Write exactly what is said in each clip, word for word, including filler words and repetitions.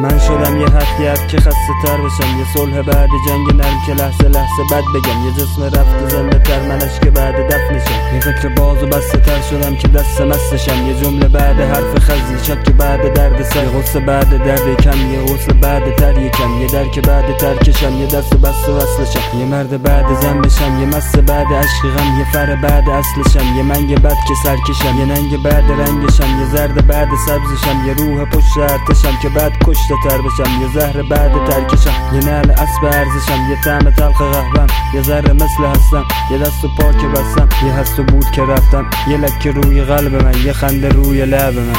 من شدم یه حقیقت که خسته تر بشم، یه صلح بعد جنگ نرم که لحظه لحظه بد بگم، یه جسم رفت زنده تر منش که بعد دفنشم، یه فکر باز و بسته تر شدم که دست مستشم، یه جمله بعد حرف خزی شد که بعد درد سر، یه غصه بعد درد کم، یه غصه بعد تر یکم، یه در که بعد ترکشم، یه دست بست و وصلشم، یه مرد بعد زنبشم، یه مست بعد عشق غم، یه فر بعد اصلشم، یه منگ بعد که سرکشم، یه ننگ بعد رنگشم، یه زرد بعد سبزشم، یه روح پشت ارتشم که بعد کشته تر بشم، یه زهر بعد ترکشم، یه نعل اسب ارزشم، یه طعم تلخ قهوه‌ام، یه ذره مثل هستم، یه دست و پا که بستم، یه هست و بود که رفتم، یه لکه روی قلب من، یه خنده روی لب من.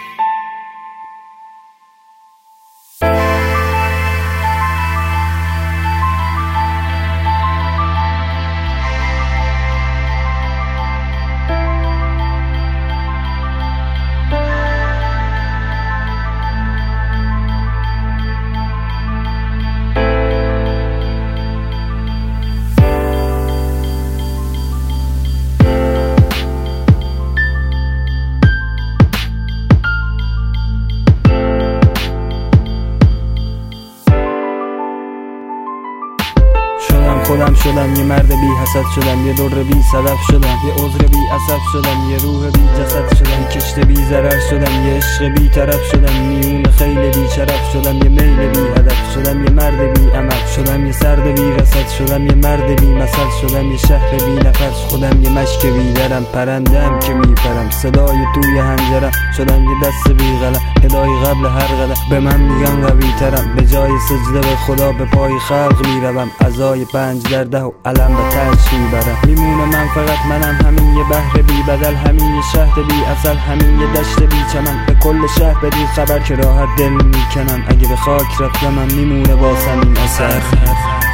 خودم شدم یه مرد بی حسد شدم، یه در بی صدف شدم، یه عذر بی عصب شدم، یه روح بی جسد شدم، کشت بی ضرر شدم، یه عشق بی طرف شدم، میون خیلی بی شرف شدم، یه میل بی هدف شدم، یه مرد بی عمل شدم، یه سرد بی رصد شدم، یه مرد بی مثل شدم، یه شهر بی نفس خودم، یه مشک بی درم، پرندم که میپرم، صدای توی هنجرم شدم، یه دست بی قلم، هدای قبل هر قدم به من میگن قوی ترم، به جای سجده به خدا به پای خلق میروم، عزای پنج درده و علم به ترش میبرم، میمونه من فقط منم، همین یه بحر بی بدل، همین یه شهر بی اصل، همین یه دشت بی چمن، به کل شهر بدید خبر که راحت دل میکنم، اگه به خاک رفتم میمونه واسم این اثر.